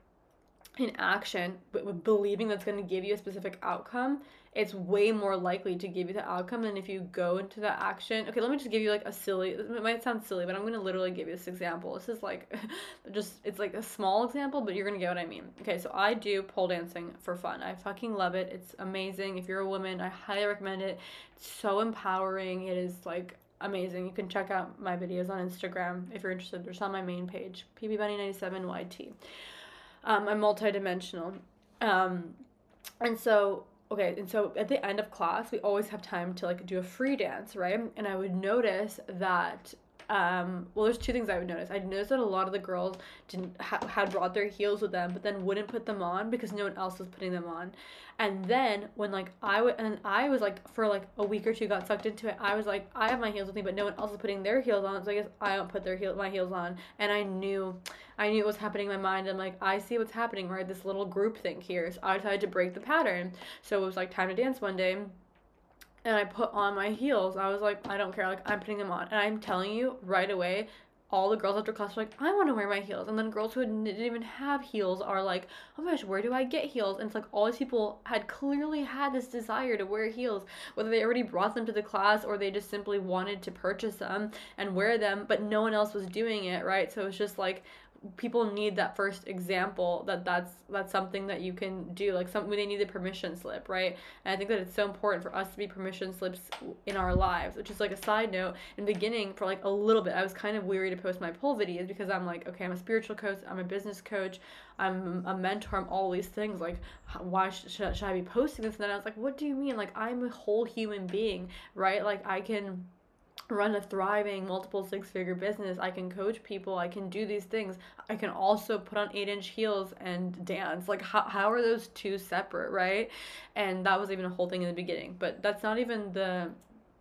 an action but believing that's going to give you a specific outcome, it's way more likely to give you the outcome than if you go into the action. Okay, let me just give you like a silly, it might sound silly, but I'm going to literally give you this example. This is like just, it's like a small example, but you're going to get what I mean. Okay, so I do pole dancing for fun. I fucking love it. It's amazing. If you're a woman, I highly recommend it. It's so empowering. It is like amazing. You can check out my videos on Instagram if you're interested. There's on my main page, P B Bunny ninety-seven Y T. Um, I'm multidimensional. Um, and so, okay, and so at the end of class, we always have time to like do a free dance, right? And I would notice that, um, well, there's two things I would notice. I'd notice that a lot of the girls didn't ha- had brought their heels with them, but then wouldn't put them on because no one else was putting them on. And then when like I would, and I was like for like a week or two got sucked into it. I was like, I have my heels with me, but no one else is putting their heels on, so I guess I don't put their heel my heels on. And I knew, I knew what was happening in my mind. I'm like, I see what's happening, right? This little group thing here. So I decided to break the pattern. So it was like time to dance one day, and I put on my heels. I was like, I don't care, like I'm putting them on. And I'm telling you right away, all the girls after class were like, I want to wear my heels. And then girls who didn't even have heels are like, oh my gosh, where do I get heels? And it's like all these people had clearly had this desire to wear heels, whether they already brought them to the class or they just simply wanted to purchase them and wear them, but no one else was doing it, right? So it's just like, people need that first example that that's that's something that you can do, like something they need the permission slip, right? And I think that it's so important for us to be permission slips in our lives, which is like a side note. In the beginning, for like a little bit, I was kind of weary to post my pole videos because I'm like, okay, I'm a spiritual coach, I'm a business coach, I'm a mentor, I'm all these things, like why should, should, should I be posting this? And then I was like, what do you mean? Like, I'm a whole human being, right? Like, I can run a thriving multiple six-figure business, I can coach people, I can do these things, I can also put on eight inch heels and dance. Like, how, how are those two separate, right? And that was even a whole thing in the beginning, but that's not even the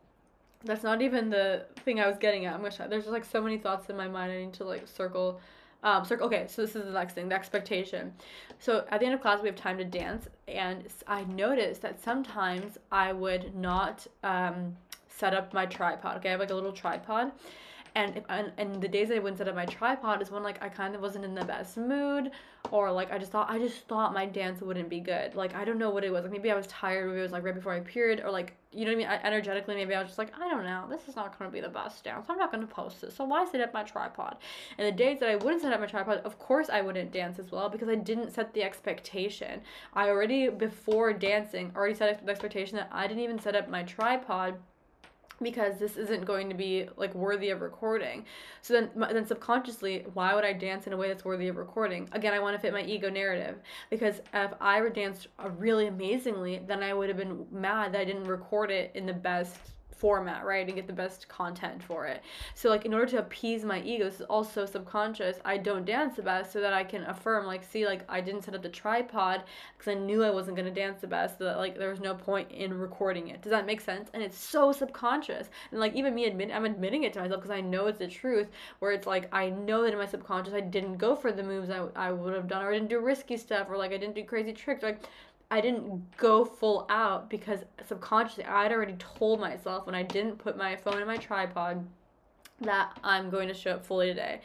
that's not even the thing I was getting at. I'm gonna try, there's just like so many thoughts in my mind, I need to like circle um circle okay, so this is the next thing, the expectation. So at the end of class we have time to dance, and I noticed that sometimes I would not um set up my tripod. Okay, I have like a little tripod, and if and, and the days I wouldn't set up my tripod is when like I kind of wasn't in the best mood, or like I just thought I just thought my dance wouldn't be good. Like, I don't know what it was. Like, maybe I was tired, maybe it was like right before my period, or like, you know what I mean, I, energetically maybe I was just like, I don't know, this is not going to be the best dance, I'm not going to post this, so why set up my tripod? And the days that I wouldn't set up my tripod, of course I wouldn't dance as well, because I didn't set the expectation. I already, before dancing, already set the expectation that I didn't even set up my tripod because this isn't going to be like worthy of recording. So then then subconsciously, why would I dance in a way that's worthy of recording? Again, I want to fit my ego narrative, because if I were danced really amazingly, then I would have been mad that I didn't record it in the best format, right, and get the best content for it. So like, in order to appease my ego, this is also subconscious, I don't dance the best so that I can affirm, like, see, like, I didn't set up the tripod because I knew I wasn't going to dance the best, so that like there was no point in recording it. Does that make sense? And it's so subconscious, and like, even me admit I'm admitting it to myself because I know it's the truth, where it's like, I know that in my subconscious I didn't go for the moves I, I would have done, or I didn't do risky stuff, or like I didn't do crazy tricks, like I didn't go full out because subconsciously I'd already told myself when I didn't put my phone in my tripod that I'm going to show up fully today.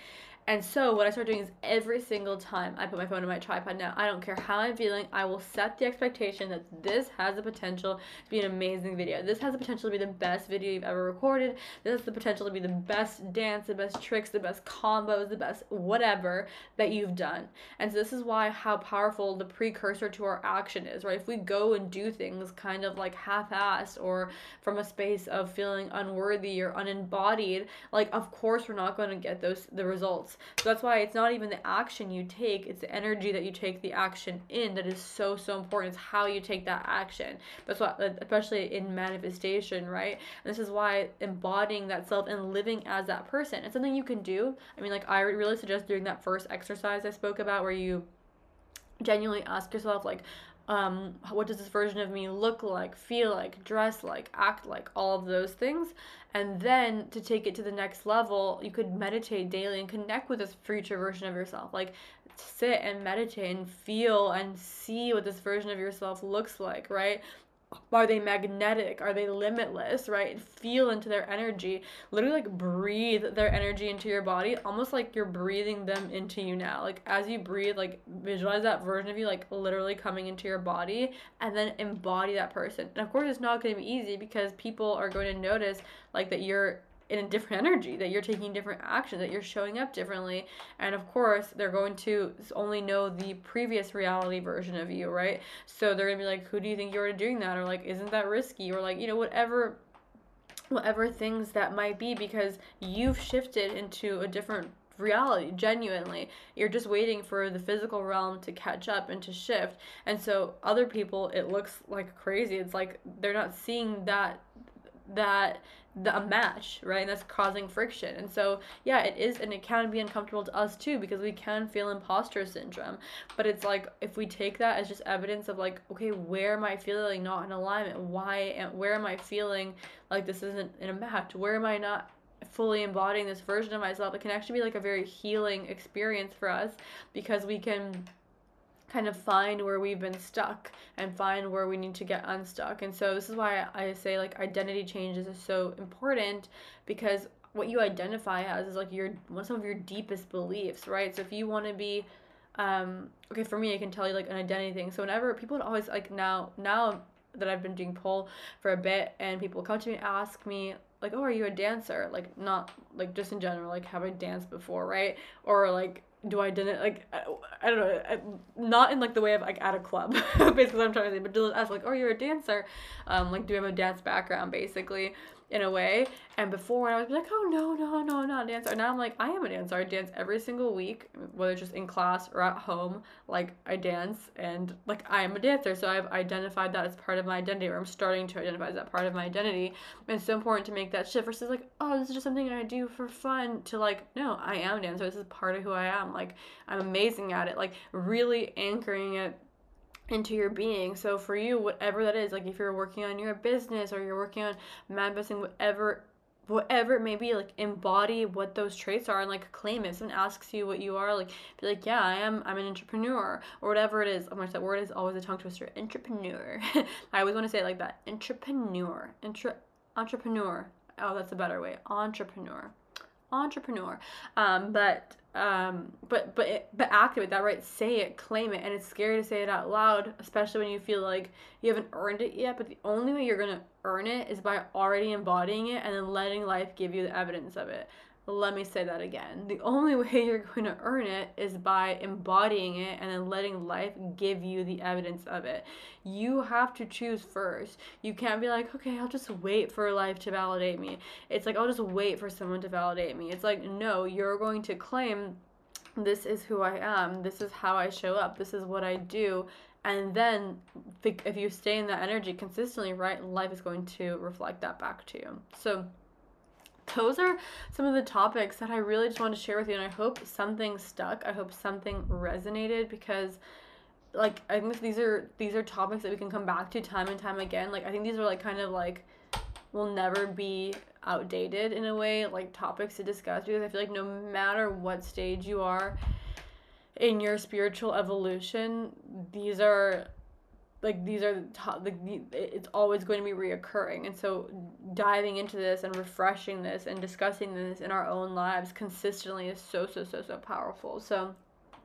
And so what I start doing is every single time I put my phone in my tripod now, I don't care how I'm feeling, I will set the expectation that this has the potential to be an amazing video. This has the potential to be the best video you've ever recorded. This has the potential to be the best dance, the best tricks, the best combos, the best whatever that you've done. And so this is why how powerful the precursor to our action is, right? If we go and do things kind of like half-assed or from a space of feeling unworthy or unembodied, like of course we're not going to get those the results. So that's why it's not even the action you take, it's the energy that you take the action in that is so so important. It's how you take that action. That's why, especially in manifestation, right? And this is why embodying that self and living as that person, it's something you can do. I mean, like I really suggest doing that first exercise I spoke about, where you genuinely ask yourself, like, um, what does this version of me look like, feel like, dress like, act like, all of those things. And then to take it to the next level, you could meditate daily and connect with this future version of yourself. Like sit and meditate and feel and see what this version of yourself looks like, right? Are they magnetic? Are they limitless, right? Feel into their energy. Literally, like, breathe their energy into your body, almost like you're breathing them into you now. Like, as you breathe, like, visualize that version of you, like, literally coming into your body, and then embody that person. And, of course, it's not going to be easy because people are going to notice, like, that you're in a different energy, that you're taking different actions, that you're showing up differently. And of course, they're going to only know the previous reality version of you, right? So they're gonna be like, who do you think you're doing that? Or like, isn't that risky? Or like, you know, whatever whatever things that might be, because you've shifted into a different reality. Genuinely, you're just waiting for the physical realm to catch up and to shift. And so other people, it looks like crazy. It's like they're not seeing that that the a match, right? And that's causing friction. And so yeah, it is, and it can be uncomfortable to us too, because we can feel imposter syndrome. But it's like, if we take that as just evidence of like, okay, where am I feeling not in alignment? Why am, where am I feeling like this isn't in a match? Where am I not fully embodying this version of myself? It can actually be like a very healing experience for us, because we can kind of find where we've been stuck and find where we need to get unstuck. And so this is why I say like identity changes is so important, because what you identify as is like your some of your deepest beliefs, right? So if you want to be um okay, for me, I can tell you like an identity thing. So whenever people would always like now now that I've been doing pole for a bit, and people come to me and ask me like, oh, are you a dancer? Like, not like just in general, like, have I danced before, right? Or like, do I didn't like I, I don't know, I, not in like the way of like at a club basically what I'm trying to say, but just ask like, oh, you're a dancer, um like, do you have a dance background, basically, in a way. And before I was like, oh no no no not a dancer, and now I'm like, I am a dancer. I dance every single week, whether it's just in class or at home. Like, I dance, and like, I am a dancer. So I've identified that as part of my identity, or I'm starting to identify as that part of my identity. And it's so important to make that shift versus like, oh, this is just something I do for fun, to like, no, I am a dancer. This is part of who I am. Like, I'm amazing at it. Like, really anchoring it into your being. So for you, whatever that is, like if you're working on your business or you're working on manifesting, whatever whatever it may be, like embody what those traits are and like claim it. If someone asks you what you are, like be like, yeah, I am I'm an entrepreneur, or whatever it is. Oh my gosh, that word is always a tongue twister. Entrepreneur. I always want to say it like that. Entrepreneur. Entre- entrepreneur. Oh, that's a better way. Entrepreneur. Entrepreneur. Um, but um, but but it, but activate that, right? Say it, claim it, and it's scary to say it out loud, especially when you feel like you haven't earned it yet. But the only way you're gonna earn it is by already embodying it and then letting life give you the evidence of it. Let me say that again. The only way you're going to earn it is by embodying it and then letting life give you the evidence of it. You have to choose first. You can't be like, okay, I'll just wait for life to validate me. It's like, I'll just wait for someone to validate me. It's like, no, you're going to claim, this is who I am. This is how I show up. This is what I do. And then if you stay in that energy consistently, right, life is going to reflect that back to you. So those are some of the topics that I really just wanted to share with you, and I hope something stuck. I hope something resonated, because like, I think these are these are topics that we can come back to time and time again. Like, I think these are like kind of like will never be outdated in a way, like topics to discuss, because I feel like no matter what stage you are in your spiritual evolution, these are like these are the top, like the, it's always going to be reoccurring. And so diving into this and refreshing this and discussing this in our own lives consistently is so, so, so, so powerful. So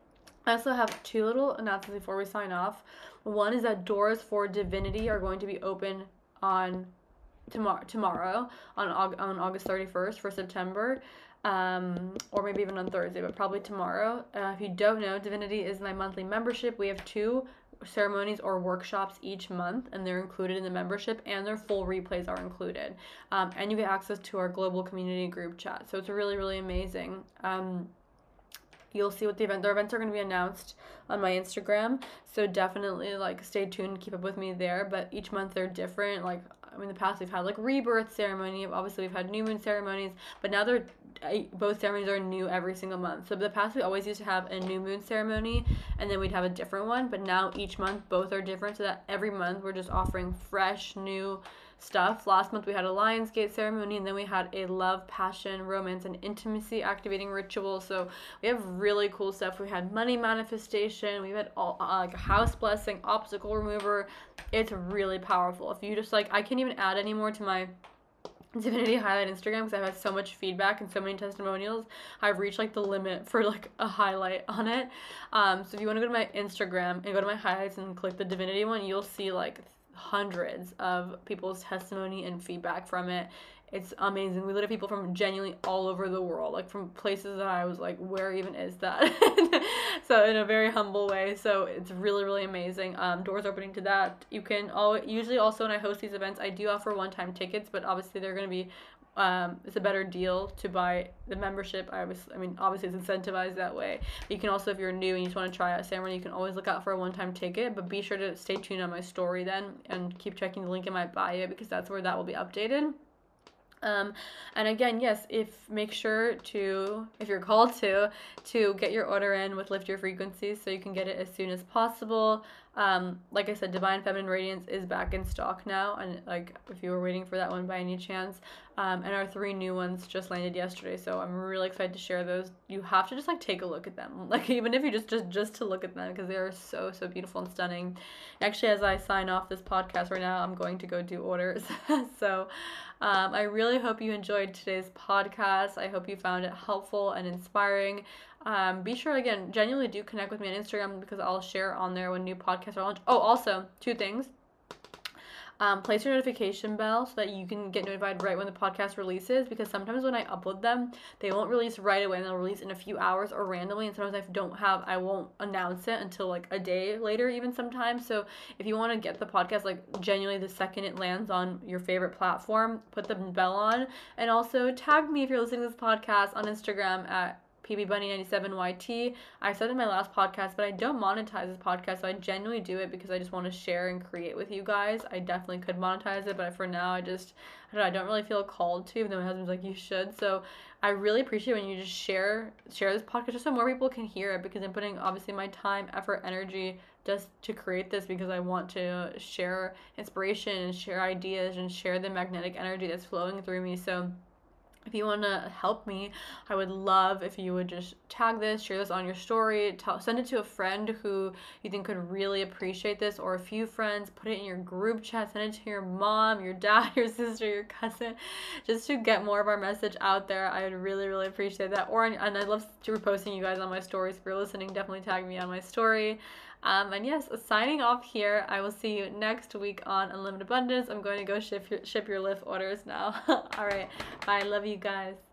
I also have two little announcements before we sign off. One is that doors for Divinity are going to be open on tomorrow, tomorrow on, on August thirty-first for September. Um, or maybe even on Thursday, but probably tomorrow. Uh, if you don't know, Divinity is my monthly membership. We have two ceremonies or workshops each month, and they're included in the membership, and their full replays are included. Um, and you get access to our global community group chat. So it's really, really amazing. Um, you'll see what the event, their events are going to be announced on my Instagram. So definitely like stay tuned, keep up with me there. But each month they're different. Like in the past we've had like rebirth ceremony. Obviously we've had new moon ceremonies, but now they're both ceremonies are new every single month. So the past we always used to have a new moon ceremony and then we'd have a different one, but now each month both are different, so that every month we're just offering fresh new stuff. Last month we had a Lionsgate ceremony, and then we had a love, passion, romance, and intimacy activating ritual. So we have really cool stuff. We had money manifestation, we had all uh, like a house blessing, obstacle remover. It's really powerful. If you just like, I can't even add any more to my Divinity highlight Instagram because I've had so much feedback and so many testimonials. I've reached like the limit for like a highlight on it. Um, so if you want to go to my Instagram and go to my highlights and click the Divinity one, you'll see like hundreds of people's testimony and feedback from it. It's amazing. We literally have people from genuinely all over the world, like from places that I was like, where even is that? So in a very humble way. So it's really, really amazing. Um, doors opening to that. You can all usually also when I host these events, I do offer one-time tickets, but obviously they're going to be um, it's a better deal to buy the membership. I was, I mean, obviously it's incentivized that way. But you can also, if you're new and you just want to try out ceremony, you can always look out for a one-time ticket. But be sure to stay tuned on my story then and keep checking the link in my bio because that's where that will be updated. Um, and again, yes, if make sure to, if you're called to, to get your order in with Lift Your Frequencies so you can get it as soon as possible. Um, like I said, Divine Feminine Radiance is back in stock now, and like if you were waiting for that one by any chance, um, and our three new ones just landed yesterday, so I'm really excited to share those. You have to just like take a look at them, like even if you just just just to look at them, because they are so so beautiful and stunning. Actually, as I sign off this podcast right now, I'm going to go do orders. So um, I really hope you enjoyed today's podcast. I hope you found it helpful and inspiring. Um, be sure, again, genuinely do connect with me on Instagram because I'll share on there when new podcasts are launched. Oh, also, two things. Um, place your notification bell so that you can get notified right when the podcast releases, because sometimes when I upload them, they won't release right away and they'll release in a few hours or randomly, and sometimes I don't have, I won't announce it until like a day later even sometimes. So if you want to get the podcast like genuinely the second it lands on your favorite platform, put the bell on, and also tag me if you're listening to this podcast on Instagram at P B Bunny ninety-seven Y T. I said in my last podcast, but I don't monetize this podcast, so I genuinely do it because I just want to share and create with you guys. I definitely could monetize it, but for now, I just, I don't know, I don't really feel called to, even though my husband's like, you should. So I really appreciate when you just share, share this podcast just so more people can hear it, because I'm putting obviously my time, effort, energy just to create this because I want to share inspiration and share ideas and share the magnetic energy that's flowing through me. So if you want to help me, I would love if you would just tag this, share this on your story, tell, send it to a friend who you think could really appreciate this, or a few friends, put it in your group chat, send it to your mom, your dad, your sister, your cousin, just to get more of our message out there. I would really, really appreciate that. Or, and I love to reposting you guys on my stories. If you're listening, definitely tag me on my story. Um, and yes, signing off here. I will see you next week on Unlimited Abundance. I'm going to go ship your, ship your Lyft orders now. All right. Bye. Love you guys.